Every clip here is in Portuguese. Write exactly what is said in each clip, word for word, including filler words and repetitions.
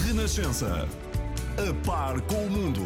Renascença. A par com o mundo.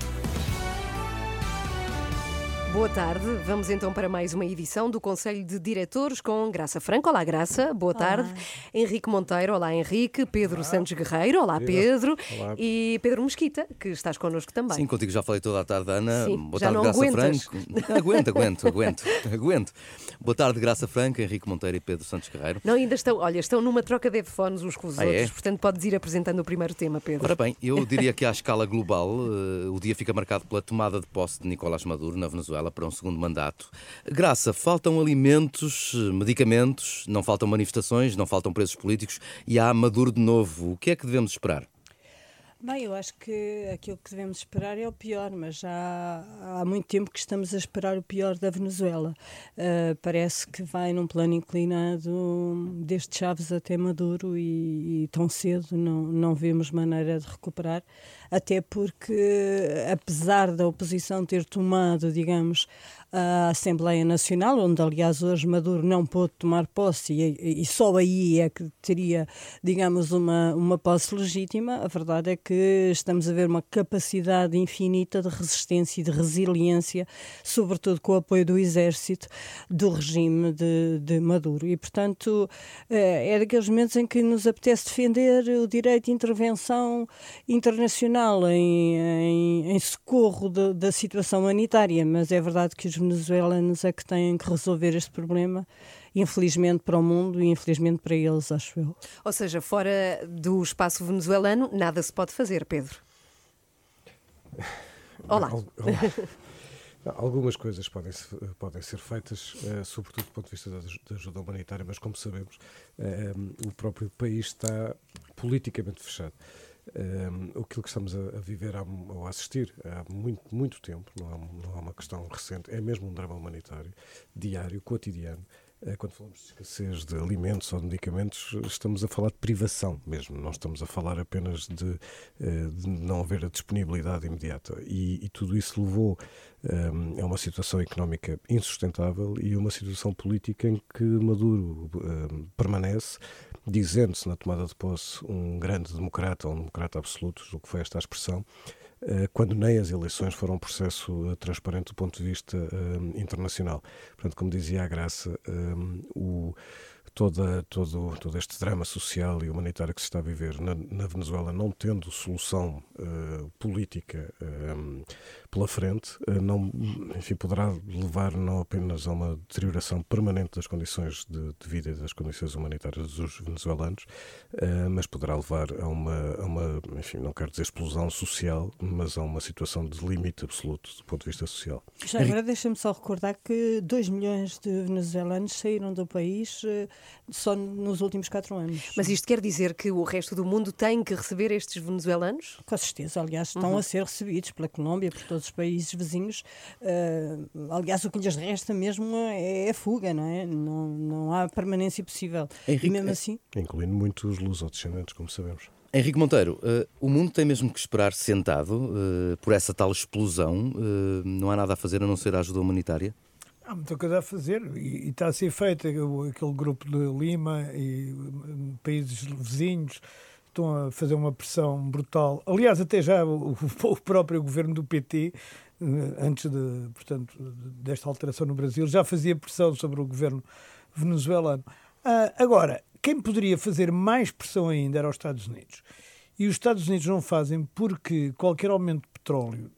Boa tarde, vamos então para mais uma edição do Conselho de Diretores com Graça Franco. Olá, Graça, boa tarde. Olá. Henrique Monteiro, olá, Henrique. Pedro Olá. Santos Guerreiro, olá, Pedro. Olá. E Pedro Mesquita, que estás connosco também. Sim, contigo já falei toda a tarde, Ana. Sim, Boa já tarde, não Graça aguentas. Franco. Aguento, aguento, aguento, aguento. Boa tarde, Graça Franco, Henrique Monteiro e Pedro Santos Guerreiro. Não, ainda estão, olha, estão numa troca de headphones uns com os Ah, outros, é? portanto podes ir apresentando o primeiro tema, Pedro. Ora bem, eu diria que à escala global eh, o dia fica marcado pela tomada de posse de Nicolás Maduro na Venezuela para um segundo mandato. Graça, faltam alimentos, medicamentos, não faltam manifestações, não faltam presos políticos e há Maduro de novo. O que é que devemos esperar? Bem, eu acho que aquilo que devemos esperar é o pior, mas já há muito tempo que estamos a esperar o pior da Venezuela. Uh, parece que vai num plano inclinado desde Chávez até Maduro e, e tão cedo não, não vemos maneira de recuperar, até porque, apesar da oposição ter tomado, digamos, a Assembleia Nacional, onde aliás hoje Maduro não pôde tomar posse e, e só aí é que teria, digamos, uma, uma posse legítima, a verdade é que estamos a ver uma capacidade infinita de resistência e de resiliência, sobretudo com o apoio do exército do regime de, de Maduro. E, portanto, é daqueles momentos em que nos apetece defender o direito de intervenção internacional em, em, em socorro de, da situação humanitária, mas é verdade que os venezuelanos é que têm que resolver este problema, infelizmente para o mundo e infelizmente para eles, acho eu. Ou seja, fora do espaço venezuelano, nada se pode fazer, Pedro. Olá. Algumas coisas podem, podem ser feitas, uh, sobretudo do ponto de vista da, da ajuda humanitária, mas como sabemos, uh, o próprio país está politicamente fechado. Um, aquilo que estamos a, a viver há, ou a assistir há muito, muito tempo, não é, não é uma questão recente, é mesmo um drama humanitário, diário, cotidiano. Quando falamos de escassez de alimentos ou de medicamentos, estamos a falar de privação mesmo, não estamos a falar apenas de, de não haver a disponibilidade imediata. E, e tudo isso levou um, a uma situação económica insustentável e uma situação política em que Maduro um, permanece, dizendo-se na tomada de posse um grande democrata, ou um democrata absoluto, o que foi esta a expressão, quando nem as eleições foram um processo transparente do ponto de vista um, internacional. Portanto, como dizia a Graça, um, o, toda, todo, todo este drama social e humanitário que se está a viver na, na Venezuela, não tendo solução uh, política um, pela frente, uh, não, enfim, poderá levar não apenas a uma deterioração permanente das condições de, de vida e das condições humanitárias dos venezuelanos, uh, mas poderá levar a uma, a uma, enfim, não quero dizer explosão social, mas há uma situação de limite absoluto do ponto de vista social. Já agora deixa-me só recordar que dois milhões de venezuelanos saíram do país uh, só nos últimos quatro anos. Mas isto quer dizer que o resto do mundo tem que receber estes venezuelanos? Com certeza, aliás, estão Uhum. a ser recebidos pela Colômbia, por todos os países vizinhos. Uh, aliás, o que lhes resta mesmo é a fuga, não é? Não, não há permanência possível. Henrique, e mesmo assim... Incluindo muitos lusodescendentes, como sabemos. Henrique Monteiro, uh, o mundo tem mesmo que esperar sentado uh, por essa tal explosão? Uh, não há nada a fazer a não ser a ajuda humanitária? Há muita coisa a fazer e, e está a ser feita. Aquele grupo de Lima e países vizinhos estão a fazer uma pressão brutal. Aliás, até já o, o próprio governo do P T, antes de, portanto, desta alteração no Brasil, já fazia pressão sobre o governo venezuelano. Ah, agora, quem poderia fazer mais pressão ainda era os Estados Unidos. E os Estados Unidos não fazem porque qualquer aumento de petróleo,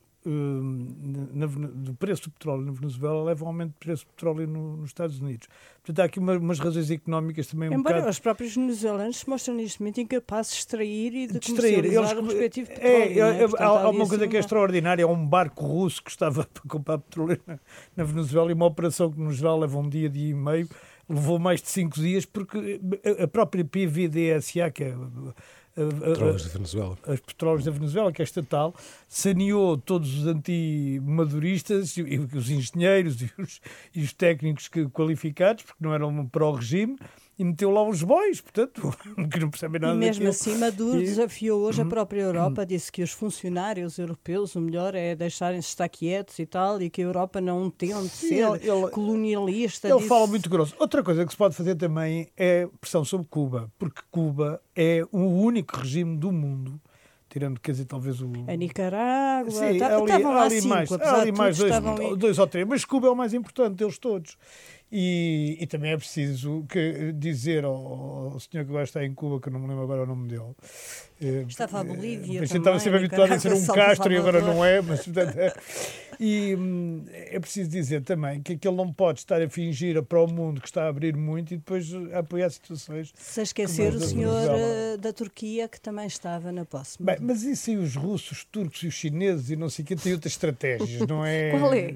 Na, do preço do petróleo na Venezuela leva ao aumento do preço do petróleo no, nos Estados Unidos. Portanto, há aqui uma, umas razões económicas também um Embora bocado... os próprios venezuelanos se mostram neste momento incapazes de extrair e de, de extrair. comercializar Eles, o respectivo é, petróleo. é, não é? Portanto, há, há ali uma assim coisa que é uma- extraordinária, é um barco russo que estava para comprar petróleo na, na Venezuela e uma operação que no geral leva um dia, dia e meio, levou mais de cinco dias porque a própria P V D S A, que é... Petróleos da Venezuela. Os petróleos da Venezuela, que é estatal, saneou todos os anti-maduristas, e, e os engenheiros e os, e os técnicos que, qualificados, porque não eram pró-regime, e meteu lá os bois, portanto, que não percebem nada E mesmo daquilo. assim, Maduro E- desafiou hoje a própria Europa, disse que os funcionários europeus, o melhor é deixarem-se estar quietos e tal, e que a Europa não tente Sim, ser ele- ele- colonialista. Ele disse- fala muito grosso. Outra coisa que se pode fazer também é pressão sobre Cuba, porque Cuba é o único regime do mundo tirando, quer dizer, talvez o... A Nicarágua, Sim, tá, ali, estavam lá ali cinco, mais, apesar ali de mais tudo, dois, estavam em- dois ou três, mas Cuba é o mais importante deles todos. E, e também é preciso que, dizer ao, ao senhor que agora está em Cuba, que eu não me lembro agora o nome dele. eh, Estava a Bolívia eh, também, Estava sempre habituado a ser um Nicarágua, Castro e agora Salvador. não é, mas portanto, é. E hum, é preciso dizer também que aquele não pode estar a fingir para o mundo que está a abrir muito e depois a apoiar situações. Sem esquecer Como o é da senhor Venezuela. eh, da Turquia, que também estava na posse. Bem, mas isso aí os russos, os turcos e os chineses e não sei o que têm outras estratégias, não é? Qual é?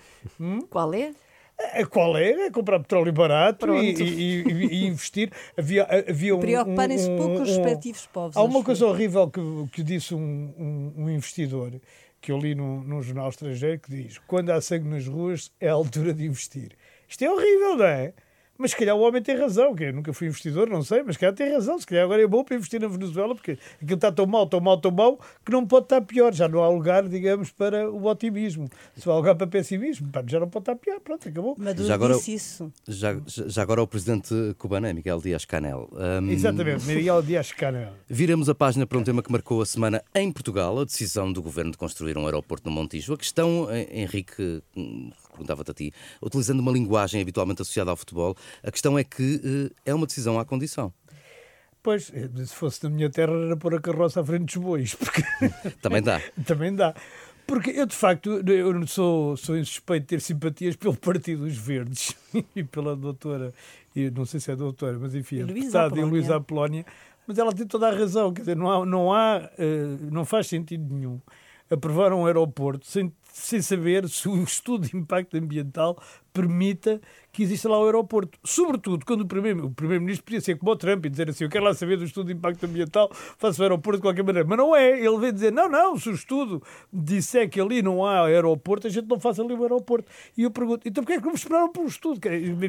Qual é? A qual é? É comprar petróleo barato Pronto. e, e- e- e investir. Havia, havia um, Preocuparem-se um- pouco com os um- respectivos povos. Há uma acho coisa eu. horrível que, que disse um, um- um investidor que eu li num, num jornal estrangeiro que diz: quando há sangue nas ruas é a altura de investir. Isto é horrível, não é? Mas se calhar o homem tem razão, que eu nunca fui investidor, não sei, mas se calhar tem razão. Se calhar agora é bom para investir na Venezuela, porque aquilo está tão mal, tão mal, tão mal, que não pode estar pior. Já não há lugar, digamos, para o otimismo. Só há lugar para pessimismo. Pá, já não pode estar pior. Pronto, acabou. Maduro Já agora- disse isso. Já, já agora o presidente cubano é Miguel Díaz-Canel. Hum, Exatamente, Miguel Díaz-Canel. Viramos a página para um tema que marcou a semana em Portugal, a decisão do governo de construir um aeroporto no Montijo. A questão, eh, Henrique, hum, perguntava-te a ti, utilizando uma linguagem habitualmente associada ao futebol, a questão é que eh, é uma decisão à condição. Pois, se fosse na minha terra era pôr a carroça à frente dos bois, porque Também dá. também dá. Porque eu, de facto, eu não sou, sou insuspeito de ter simpatias pelo Partido dos Verdes e pela doutora, e não sei se é doutora, mas enfim, a Luísa deputada e Apolónia. Luísa Apolónia, mas ela tem toda a razão, quer dizer, não há, não há, eh, não faz sentido nenhum aprovar um aeroporto sem, sem saber se o estudo de impacto ambiental permita que exista lá o aeroporto. Sobretudo quando o primeiro- o primeiro-ministro podia ser como o Trump e dizer assim: eu quero lá saber do estudo de impacto ambiental, faço o aeroporto de qualquer maneira. Mas não é. Ele veio dizer: não, não, se o estudo disser que ali não há aeroporto, a gente não faz ali o aeroporto. E eu pergunto: então porquê é que não me esperaram pelo estudo?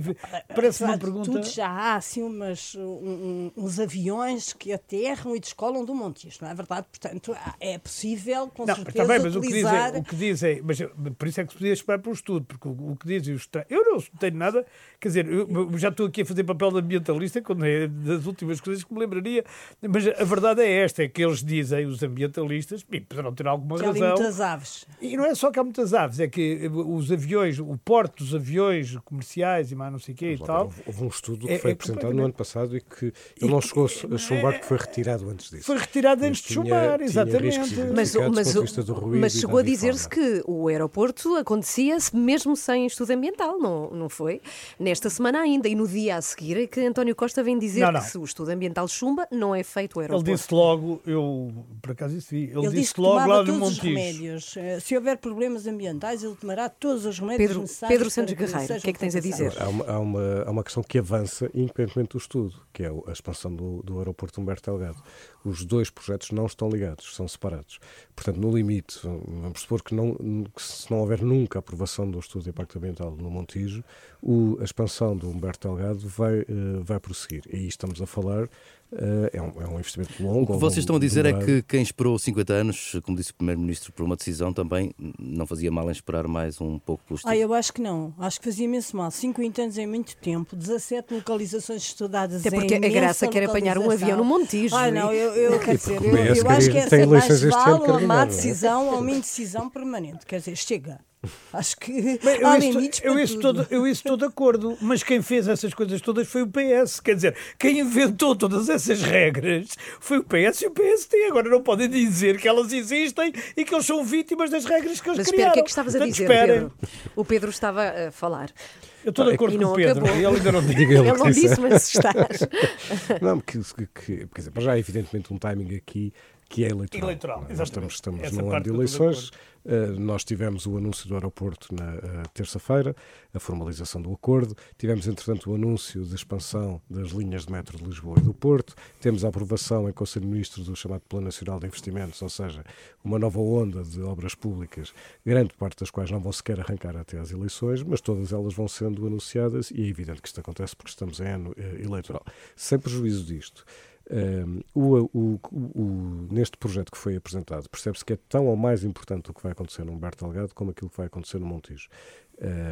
Parece uma Apesar de pergunta... tudo, já há assim umas, um- um- uns aviões que aterram e descolam do Montijo, não é verdade? Portanto, há- é possível, com Não, certeza, está bem, mas o que, utilizar... dizem, o que dizem, mas por isso é que se podia esperar pelo estudo, porque o, o que dizem os tra- eu não tenho nada, quer dizer, eu, eu já estou aqui a fazer papel de ambientalista, quando é das últimas coisas que me lembraria, mas a verdade é esta, é que eles dizem, os ambientalistas, e poderão ter alguma que há ali razão, muitas aves. e não é só que há muitas aves, é que os aviões, o porte dos aviões comerciais e mais não sei o quê e tal, Houve, houve um estudo que É- foi é apresentado completamente- no ano passado e que ele não chegou a chumbar, que foi retirado antes disso. foi retirado Mas antes de tinha- chumbar, tinha exatamente. riscos Mas, identificados mas, do ponto de vista do ruído mas e chegou a da dizer-se fauna. que o aeroporto acontecia mesmo sem estudo ambiental, não, não foi? Nesta semana ainda, e no dia a seguir, é que António Costa vem dizer Não, não. que se o estudo ambiental chumba, não é feito o Ele aeroporto. disse logo, eu por acaso isso vi, ele, Ele disse disse que logo tomava lá no todos os Montijo. remédios. Eh, Se houver problemas ambientais, ele tomará todos os remédios Pedro, necessários. Pedro Santos para Guerreiro, o sejam que é que tens a dizer? ultrapassados. Há uma, há, uma, há uma questão que avança independentemente do estudo, que é a expansão do, do aeroporto Humberto Delgado. Os dois projetos não estão ligados, são separados. Portanto, no limite, vamos supor que, não, que se não houver nunca a aprovação do estudo de impacto ambiental no Montijo, o, a expansão do Humberto Delgado vai, eh, vai prosseguir. E aí estamos a falar, eh, é, um, é um investimento longo. O que ao vocês estão longo a dizer é demorado. que quem esperou cinquenta anos, como disse o Primeiro-Ministro, por uma decisão, também não fazia mal em esperar mais um pouco pelo estudo. Ah, eu acho que não. Acho que fazia imenso mal. cinquenta anos é muito tempo. dezassete localizações estudadas. Até porque é a imensa Graça quer apanhar um localização. avião no Montijo. Ah, não, eu, eu quero dizer, eu, o P S eu acho que quer- essa tem mais eleições este ano, vale quer uma má ganhar, não é? decisão ou uma indecisão permanente. Quer dizer, chega. Acho que Bem, há eu, isso, limites eu, para isso tudo. todo, eu isso estou de acordo, mas quem fez essas coisas todas foi o P S. Quer dizer, quem inventou todas essas regras foi o P S e o P S T. Agora não podem dizer que elas existem e que eles são vítimas das regras que eles Mas espera, criaram. o que é que estavas a Portanto, dizer, esperem. Pedro? O Pedro estava a falar. Eu estou de acordo E com não o Pedro. acabou. E ele ainda não disse. Diga ele Ele o que não disse. disse, mas se estás. Não, que, que, que, quer dizer, para já é evidentemente um timing aqui que é eleitoral. Eleitoral, Nós exatamente. estamos, estamos Essa num ano parte de eu estou de eleições. Uh, nós tivemos o anúncio do aeroporto na uh, terça-feira, a formalização do acordo. Tivemos, entretanto, o anúncio de expansão das linhas de metro de Lisboa e do Porto. Temos a aprovação em Conselho de Ministros do chamado Plano Nacional de Investimentos, ou seja, uma nova onda de obras públicas, grande parte das quais não vão sequer arrancar até às eleições, mas todas elas vão sendo anunciadas e é evidente que isto acontece porque estamos em ano uh, eleitoral. Sem prejuízo disto, Um, o, o, o, neste projeto que foi apresentado, percebe-se que é tão ou mais importante o que vai acontecer no Humberto Delgado como aquilo que vai acontecer no Montijo. Um,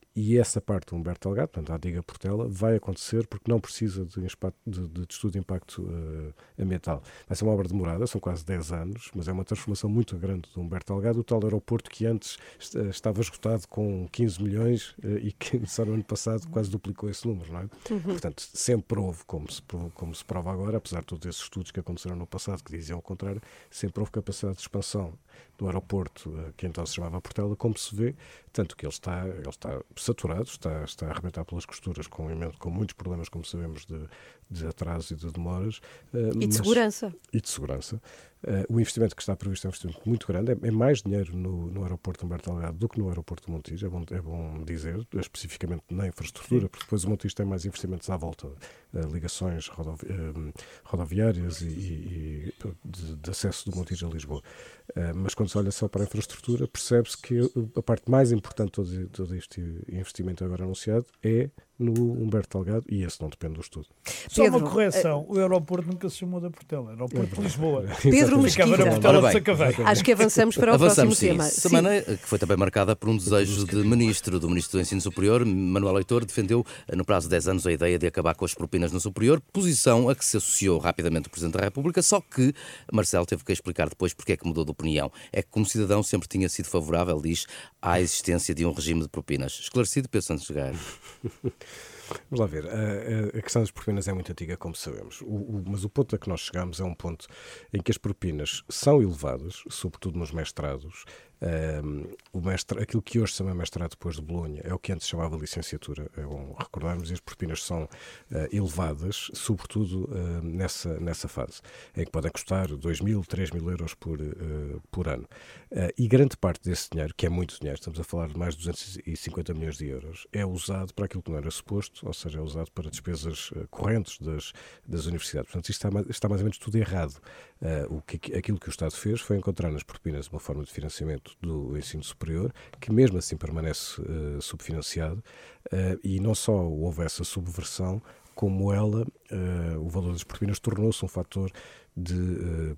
E essa parte do Humberto Delgado, portanto, a Adiga Portela, vai acontecer porque não precisa de, de, de estudo de impacto uh, ambiental. Vai ser uma obra demorada, são quase dez anos, mas é uma transformação muito grande do Humberto Delgado, o tal aeroporto que antes uh, estava esgotado com quinze milhões uh, e que só no ano passado quase duplicou esse número, não é? Uhum. Portanto, sempre houve, como se, como se prova agora, apesar de todos esses estudos que aconteceram no passado que diziam o contrário, sempre houve capacidade de expansão do aeroporto, uh, que então se chamava Portela, como se vê, tanto que ele está, ele está saturado, está, está a arrebentar pelas costuras com, com muitos problemas, como sabemos, de, de atraso e de demoras. Uh, e de mas, segurança. E de segurança. Uh, o investimento que está previsto é um investimento muito grande, é, é mais dinheiro no, no aeroporto Humberto Delgado do que no aeroporto do Montijo, é bom, é bom dizer, especificamente na infraestrutura, porque depois o Montijo tem mais investimentos à volta, uh, ligações rodovi uh, rodoviárias e, e, e de, de acesso do Montijo a Lisboa. Uh, mas quando se olha só para a infraestrutura, percebe-se que a parte mais importante de todo, todo este investimento agora anunciado é no Humberto Delgado, e esse não depende do estudo. Só Pedro, uma correção, uh, o aeroporto nunca se chamou da Portela, aeroporto de Lisboa. Pedro Mesquita, acho que avançamos para o Avançamos, próximo sim. tema. Semana sim. que foi também marcada por um desejo de ministro, do Ministro do Ensino Superior. Manuel Leitor defendeu no prazo de dez anos a ideia de acabar com as propinas no superior, posição a que se associou rapidamente o Presidente da República, só que Marcelo teve que explicar depois porque é que mudou de opinião. É que como cidadão sempre tinha sido favorável, diz, à existência de um regime de propinas. Esclarecido, penso antes de chegar. Vamos lá ver, a, a questão das propinas é muito antiga, como sabemos, o, o, mas o ponto a que nós chegamos é um ponto em que as propinas são elevadas, sobretudo nos mestrados. Um, o mestre, aquilo que hoje se chama mestrado depois de Bolonha é o que antes se chamava licenciatura, é bom recordarmos, e as propinas são uh, elevadas, sobretudo uh, nessa, nessa fase, em que podem custar dois mil, três mil euros por, uh, por ano. Uh, e grande parte desse dinheiro, que é muito dinheiro, estamos a falar de mais de duzentos e cinquenta milhões de euros, é usado para aquilo que não era suposto, ou seja, é usado para despesas uh, correntes das, das universidades. Portanto, isto está, está mais ou menos tudo errado. Uh, o que, aquilo que o Estado fez foi encontrar nas propinas uma forma de financiamento do ensino superior, que mesmo assim permanece uh, subfinanciado, uh, e não só houve essa subversão, como ela, uh, o valor das propinas tornou-se um fator de uh,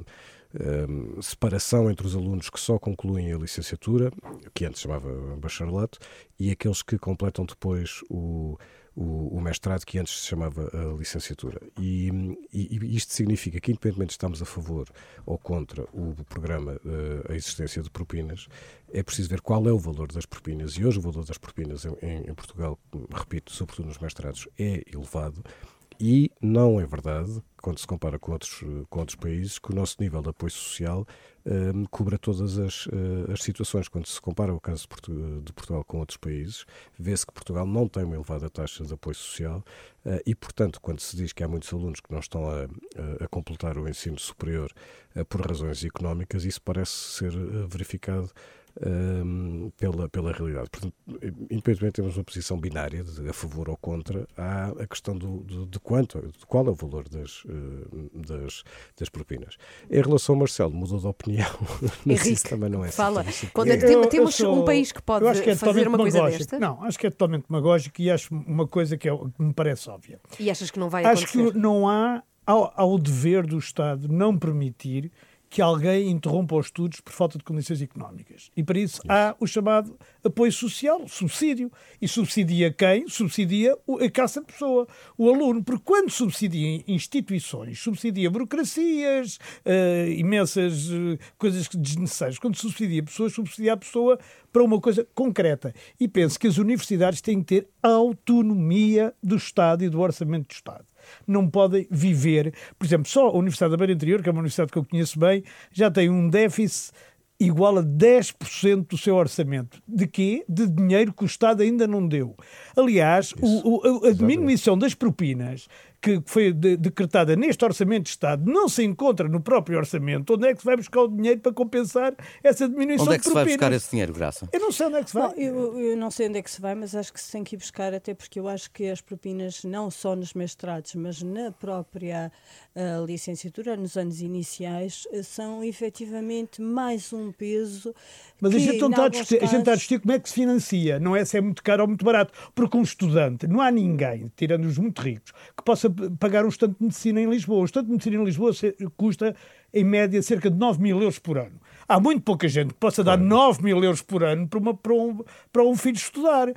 um, separação entre os alunos que só concluem a licenciatura, que antes chamava bacharelato, e aqueles que completam depois o O, o mestrado, que antes se chamava a licenciatura. E, e, e isto significa que, independentemente de estarmos a favor ou contra o programa, uh, a existência de propinas, é preciso ver qual é o valor das propinas. E hoje o valor das propinas em, em Portugal, repito, sobretudo nos mestrados, é elevado. E não é verdade, quando se compara com outros, com outros países, que o nosso nível de apoio social um, cubra todas as, uh, as situações. Quando se compara o caso de, Portu- de Portugal com outros países, vê-se que Portugal não tem uma elevada taxa de apoio social uh, e, portanto, quando se diz que há muitos alunos que não estão a, a, a completar o ensino superior uh, por razões económicas, isso parece ser uh, verificado Um, pela, pela realidade. Portanto, independentemente temos uma posição binária de a favor ou contra, há a questão do, do, de quanto, de qual é o valor das, uh, das, das propinas. Em relação ao Marcelo, mudou de opinião. Henrique, isso também não é fala. assim. Quando é que Eu- temos eu sou- um país que pode eu acho que é fazer uma coisa demagógico. desta? Não, acho que é totalmente demagógico e acho uma coisa que, é, que me parece óbvia. E achas que não vai Acho acontecer? que não há, ao, ao dever do Estado não permitir que alguém interrompa os estudos por falta de condições económicas. E para isso, isso. há o chamado apoio social, subsídio. E subsidia quem? Subsidia a cada pessoa, o aluno. Porque quando subsidia instituições, subsidia burocracias, uh, imensas uh, coisas desnecessárias. Quando subsidia pessoas, subsidia a pessoa para uma coisa concreta. E penso que as universidades têm que ter autonomia do Estado e do orçamento do Estado. Não podem viver... Por exemplo, só a Universidade da Beira Interior, que é uma universidade que eu conheço bem, já tem um déficit igual a dez por cento do seu orçamento. De quê? De dinheiro que o Estado ainda não deu. Aliás, o, o, a diminuição das propinas que foi de, decretada neste Orçamento de Estado não se encontra no próprio orçamento. Onde é que se vai buscar o dinheiro para compensar essa diminuição Onde é de que se propinas? vai buscar esse dinheiro, Graça? Eu não sei onde é que se vai. Bom, eu, eu não sei onde é que se vai, mas acho que se tem que ir buscar, até porque eu acho que as propinas, não só nos mestrados, mas na própria uh, licenciatura, nos anos iniciais, uh, são efetivamente mais um peso. Mas que, a gente, não está a, discutir, casos... a gente está a discutir como é que se financia, não é se é muito caro ou muito barato. Porque um estudante, não há ninguém, tirando os muito ricos, que possa pagar um estudante de medicina em Lisboa. O estudante de medicina em Lisboa custa, em média, cerca de nove mil euros por ano. Há muito pouca gente que possa dar nove mil euros por ano para, uma, para, um, para um filho estudar.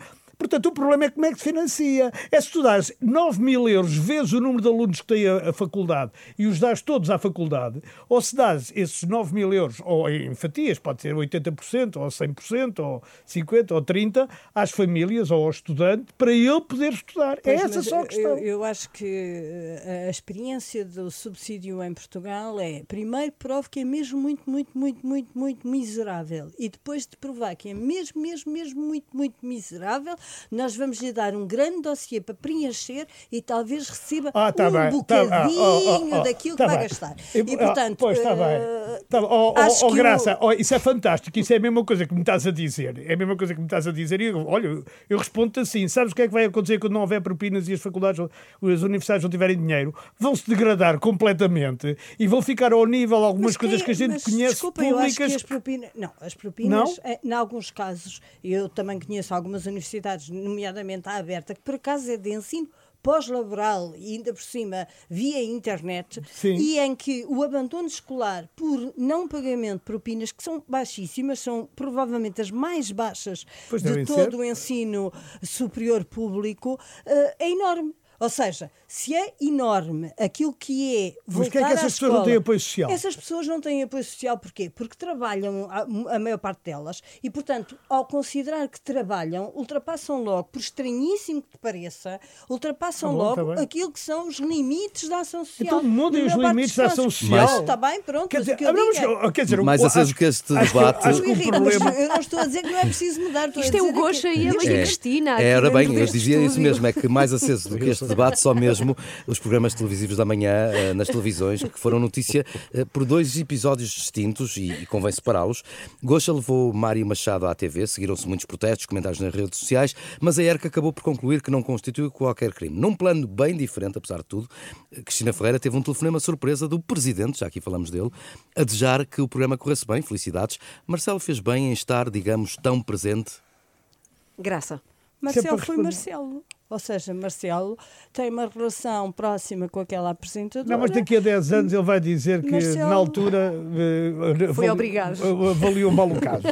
Portanto, o problema é como é que se financia. É se tu dás nove mil euros vezes o número de alunos que tem a, a faculdade e os dás todos à faculdade, ou se dás esses nove mil euros, ou em fatias, pode ser oitenta por cento, ou cem por cento, ou cinquenta por cento, ou trinta por cento, às famílias ou ao estudante, para ele poder estudar. Pois, é essa só a questão. Eu, eu acho que a experiência do subsídio em Portugal é, primeiro, prove que é mesmo muito, muito, muito, muito, muito miserável. E depois de provar que é mesmo, mesmo, mesmo muito, muito miserável, nós vamos lhe dar um grande dossiê para preencher e talvez receba ah, tá um bem, bocadinho tá, ah, oh, oh, oh, daquilo tá que vai bem. gastar. E, E, portanto, pois está uh, bem. Tá, oh, acho oh, oh, que Graça, o... oh, isso é fantástico. Isso é a mesma coisa que me estás a dizer. É a mesma coisa que me estás a dizer. E eu, olha, eu respondo-te assim: sabes o que é que vai acontecer quando não houver propinas e as faculdades, as universidades não tiverem dinheiro? Vão se degradar completamente e vão ficar ao nível de algumas mas coisas que, que a gente mas, conhece desculpa, públicas. Eu acho que as propinas, não, as propinas, não? Em alguns casos, eu também conheço algumas universidades, nomeadamente a Aberta, que por acaso é de ensino pós-laboral e ainda por cima via internet. Sim. E em que o abandono escolar por não pagamento de propinas, que são baixíssimas, são provavelmente as mais baixas pois de todo ser. o ensino superior público, é enorme. Ou seja, se é enorme aquilo que é voltar Mas que é que essas pessoas não têm apoio social? Essas pessoas não têm apoio social porquê? Porque trabalham, a, a maior parte delas, e portanto, ao considerar que trabalham, ultrapassam logo, por estranhíssimo que te pareça, ultrapassam tá bom, logo tá aquilo que são os limites da ação social. Então mudem os limites da ação social. Não, está bem, pronto, quer mas dizer, o que eu digo é... quer dizer, mais o, aceso acho, que este acho, debate... Acho que o problema... Eu não estou a dizer que não é preciso mudar. Isto é o Gocha e a Maria é, Cristina. É, era bem, eu dizia isso mesmo, é que mais aceso do que este debate, só mesmo os programas televisivos da manhã nas televisões, que foram notícia por dois episódios distintos e, e convém separá-los. Gocha levou Mário Machado à T V, seguiram-se muitos protestos, comentários nas redes sociais, mas a E R C acabou por concluir que não constitui qualquer crime. Num plano bem diferente, apesar de tudo, Cristina Ferreira teve um telefonema surpresa do Presidente, já aqui falamos dele, a desejar que o programa corresse bem. Felicidades. Marcelo fez bem em estar, digamos, tão presente? Graça. Marcelo foi Marcelo. Ou seja, Marcelo tem uma relação próxima com aquela apresentadora. Não, mas daqui a dez anos ele vai dizer que Marcelo... na altura uh, foi avali... obrigado. avaliou mal o caso.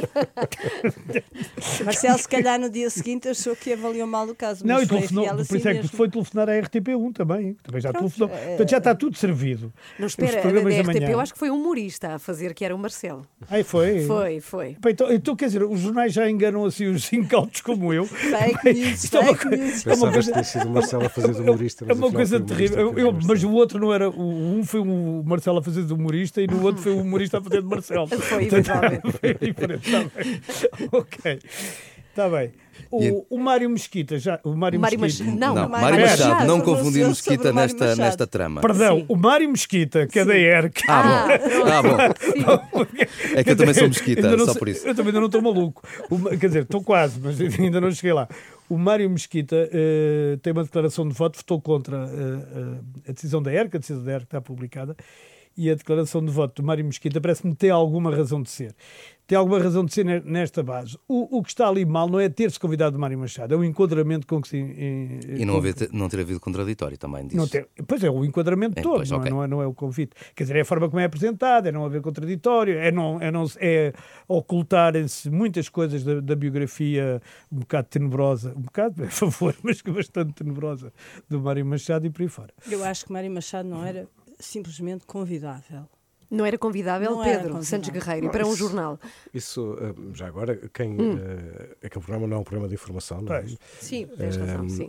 Marcelo, se calhar no dia seguinte achou que avaliou mal o caso. Não, mas e telefonou, assim por isso é que mesmo. foi telefonar à R T P um também. Também já Pronto, telefonou. é... Portanto, já está tudo servido. Não, espera, a da R T P eu acho que foi um humorista a fazer, que era o Marcelo. Aí foi? Foi, foi. Bem, então, então, quer dizer, os jornais já enganam assim os incautos como eu. Fake news, fake news. É uma coisa... Marcelo a fazer de humorista. É uma coisa terrível. Eu, eu, mas o outro não era. O, um foi o Marcelo a fazer de humorista e no outro foi o humorista a fazer de Marcelo. Foi, eventualmente. Foi diferente. Está bem. Ok. Está bem. O, o Mário Mesquita já. O Mário, o Mário Mesquita. Mach... Não, não, Mário Mário Machado. Machado. Não confundir Mesquita nesta, Machado. nesta trama. Perdão, Sim. o Mário Mesquita, que é da E R C. Ah, bom. Ah, bom. É que eu também sou Mesquita, só sei, por isso. Eu também ainda não estou maluco. O, quer dizer, estou quase, mas ainda não cheguei lá. O Mário Mesquita uh, tem uma declaração de voto, votou contra uh, uh, a decisão da E R C, a decisão da E R C está publicada, e a declaração de voto do Mário Mesquita parece-me ter alguma razão de ser. Tem alguma razão de ser nesta base. O, o que está ali mal não é ter-se convidado o Mário Machado, é o enquadramento com que se... Em, e não, haver, não ter havido contraditório também disso. Não ter, pois é, o enquadramento é, todo, pois, não, okay. é, não, é, não é o convite. Quer dizer, é a forma como é apresentado, é não haver contraditório, é, não, é, não, é ocultarem-se muitas coisas da, da biografia um bocado tenebrosa, um bocado, a favor, mas bastante tenebrosa, do Mário Machado e por aí fora. Eu acho que Mário Machado não era simplesmente convidável. Não era convidável, não Pedro era convidável. Santos Guerreiro, não, para um isso, jornal. Isso, já agora, quem. Hum. Uh, é que o programa não é um programa de informação, não é? Sim, tens razão, uh, sim.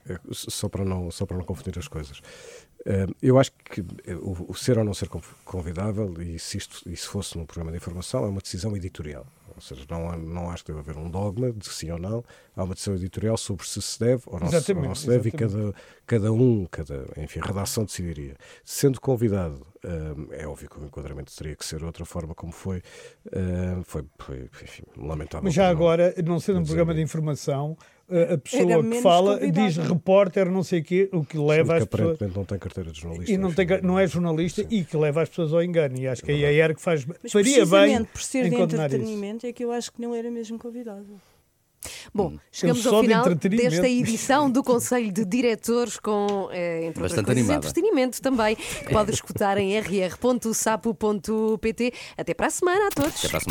Só para, não, só para não confundir as coisas. Uh, eu acho que o, o ser ou não ser convidável, e se, isto, e se fosse num programa de informação, é uma decisão editorial. Ou seja, não, não acho que deve haver um dogma de sim ou não. Há uma decisão editorial sobre se se deve ou não, se, ou não se deve, exatamente. E cada, cada um, cada, enfim, a redação decidiria. Sendo convidado, um, é óbvio que o enquadramento teria que ser outra forma como foi. Um, foi, foi enfim, lamentável. Mas já agora, não sendo um programa de informação, a pessoa que fala convidado. Diz repórter, não sei o quê, o que leva Sim, às que aparentemente pessoas... não tem carteira de jornalista. E não, tem, não é jornalista. Sim. E que leva as pessoas ao engano. E acho que é a E R C faz, mas faria bem por ser em de entretenimento isso. É que eu acho que não era mesmo convidado. Bom, chegamos ao final desta edição do Conselho de Diretores com, eh, entre outras coisas, entretenimento também, que pode escutar em r r ponto sapo ponto p t. Até para a semana a todos. Até para a semana.